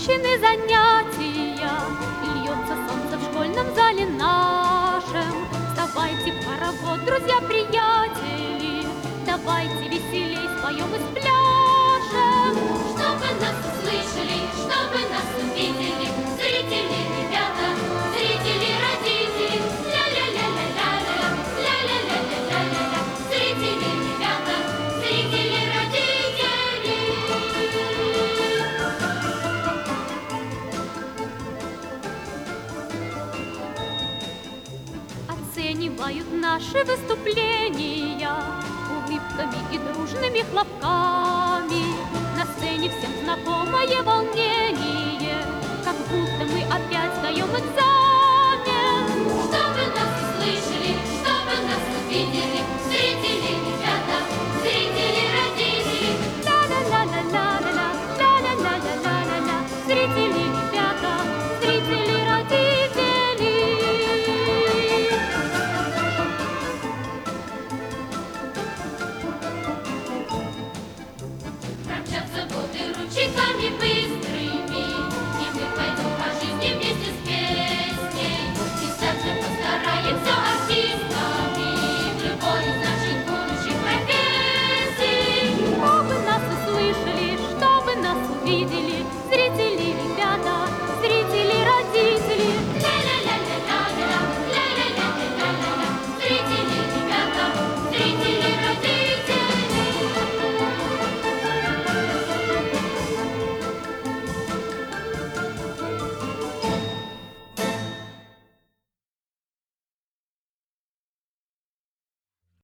окончены занятия, и льется солнце в школьном зале нашем. Вставайте в хоровод, друзья-приятели, давайте веселей споем и спляшем. Чтобы нас услышали, чтобы нас увидели, зрители, ребята, зрители, родители, ля-ля-ля-ля-ля-ля, ля-ля-ля-ля-ля-ля, зрители, ребята, зрители, родители. Оценивают наши выступления улыбками и дружными хлопками. На сцене всем знакомое волнение, как будто мы опять сдаем экзамен.